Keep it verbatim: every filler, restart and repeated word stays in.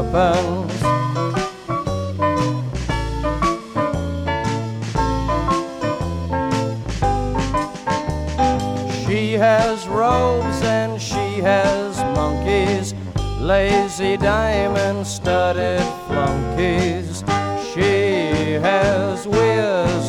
opens. She has robes and she has monkeys, lazy diamond-studded flunkies. She has whiz